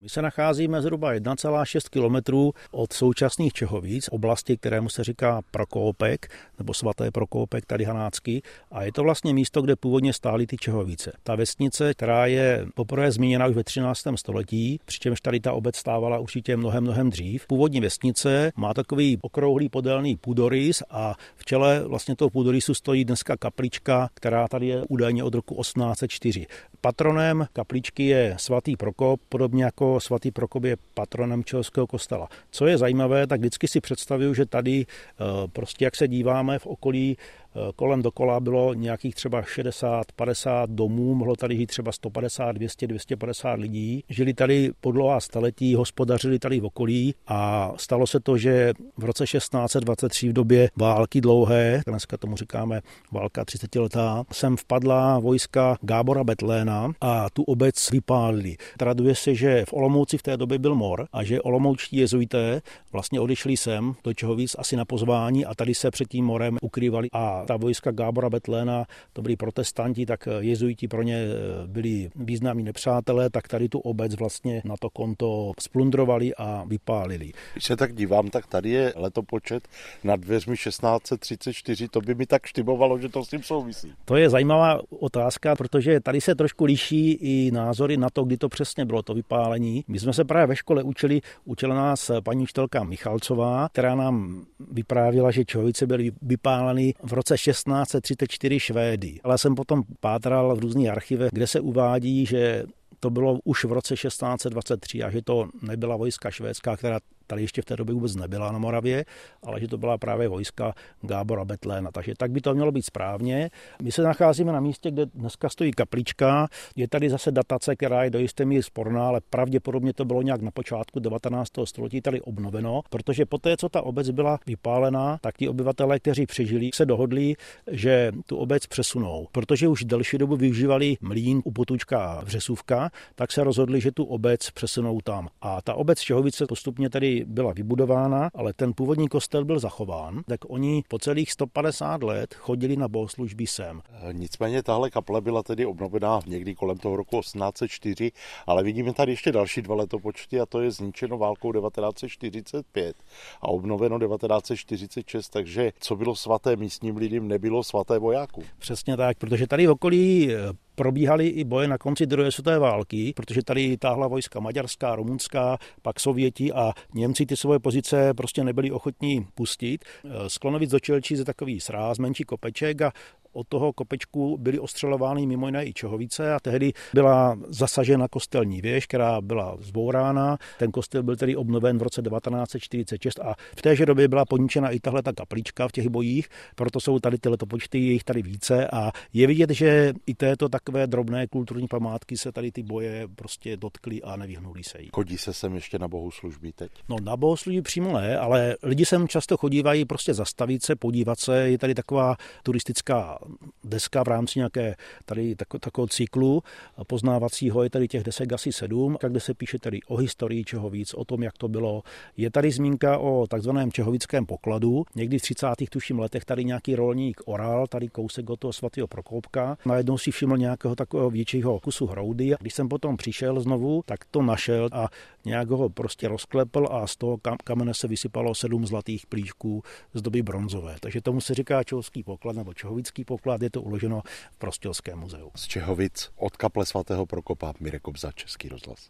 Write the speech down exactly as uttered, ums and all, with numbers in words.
My se nacházíme zhruba jedna celá šest kilometrů od současných Čehovíc, oblasti, kterému se říká Prokopek, nebo svaté Prokopek, tady Hanácky. A je to vlastně místo, kde původně stály ty Čehovíce. Ta vesnice, která je poprvé zmíněna už ve třináctém století, přičemž tady ta obec stávala určitě mnohem, mnohem dřív. Původní vesnice má takový okrouhlý podélný půdorys a v čele vlastně toho půdorysu stojí dneska kaplička, která tady je údajně od roku osmnáct set čtyři. Patronem kapličky je svatý Prokop, podobně jako svatý Prokop je patronem Čehovského kostela. Co je zajímavé, tak vždycky si představuju, že tady prostě jak se díváme v okolí, kolem dokola bylo nějakých třeba šedesát padesát domů, mohlo tady žít třeba sto padesát, dvě stě, dvě stě padesát lidí. Žili tady po dlouhá staletí, hospodařili tady v okolí a stalo se to, že v roce šestnáct set dvacet tři v době války dlouhé, dneska tomu říkáme válka třicetiletá, sem vpadla vojska Gábora Betléna a tu obec vypálili. Traduje se, že v Olomouci v té době byl mor a že olomoučtí jezuité vlastně odešli sem do Čehovíc asi na pozvání a tady se před tím morem ukrývali a ta vojska Gábora Betléna, to byli protestanti, tak jezuiti pro ně byli významní nepřátelé, tak tady tu obec vlastně na to konto splundrovali a vypálili. Když se tak dívám, tak tady je letopočet nad dveřmi šestnáct set třicet čtyři, to by mi tak štybovalo, že to s tím souvisí. To je zajímavá otázka, protože tady se trošku liší i názory na to, kdy to přesně bylo to vypálení. My jsme se právě ve škole učili, učila nás paní učitelka Michalcová, která nám vyprávěla, že Čehovice byly vypáleny v roce šestnáct set třicet čtyři Švédy. Ale jsem potom pátral v různých archivech, kde se uvádí, že to bylo už v roce šestnáct set dvacet tři a že to nebyla vojska švédská, která tady ještě v té době vůbec nebyla na Moravě, ale že to byla právě vojska Gábora Betléna. Takže tak by to mělo být správně. My se nacházíme na místě, kde dneska stojí kaplička. Je tady zase datace, která je do jisté míry sporná, ale pravděpodobně to bylo nějak na počátku devatenáctého století tady obnoveno, protože poté, co ta obec byla vypálená, tak ti obyvatelé, kteří přežili, se dohodli, že tu obec přesunou. Protože už delší dobu využívali mlýn u Potůčka Břesůvka, tak se rozhodli, že tu obec přesunou tam. A ta obec Čehovice postupně tady byla vybudována, ale ten původní kostel byl zachován, tak oni po celých sto padesát let chodili na bohoslužby sem. Nicméně tahle kaple byla tedy obnovená někdy kolem toho roku osmnáct set čtyři, ale vidíme tady ještě další dva letopočty a to je zničeno válkou devatenáct set čtyřicet pět a obnoveno devatenáct set čtyřicet šest, takže co bylo svaté místním lidem, nebylo svaté vojákům. Přesně tak, protože tady v okolí probíhaly i boje na konci druhé světové války, protože tady táhla vojska maďarská, rumunská, pak Sověti a Němci ty svoje pozice prostě nebyli ochotní pustit. Z Klonovic do Čelčíc je takový sráz, menší kopeček a od toho kopečku byly ostřelovány mimo jiné i Čehovice a tehdy byla zasažena kostelní věž, která byla zbourána. Ten kostel byl tedy obnoven v roce devatenáct set čtyřicet šest a v téže době byla poničena i tahle ta kaplička v těch bojích, proto jsou tady ty letopočty, je jich tady více a je vidět, že i této takové drobné kulturní památky se tady ty boje prostě dotkly a nevyhnuli se jí. Chodí se sem ještě na bohoslužby teď? No na bohoslužby přímo ne, ale lidi sem často chodívají prostě zastavit se, podívat se, je tady taková turistická deska v rámci nějaké tady tako, takového cyklu poznávacího, je tady těch desek asi sedm, kde se píše tady o historii Čehovíc, o tom, jak to bylo. Je tady zmínka o takzvaném čehovickém pokladu. Někdy v třicátých tuším letech tady nějaký rolník oral, tady kousek od toho svatého Prokopka. Najednou si všiml nějakého takového většího kusu hroudy. Když jsem potom přišel znovu, tak to našel a nějak ho prostě rozklepl a z toho kamene se vysypalo sedm zlatých plíšků z doby bronzové. Takže tomu se říká čehovský poklad nebo čehovický poklad, je to uloženo v Prostějovském muzeu. Z Čehovic od kaple svatého Prokopa Mirek Kobza, Český rozhlas.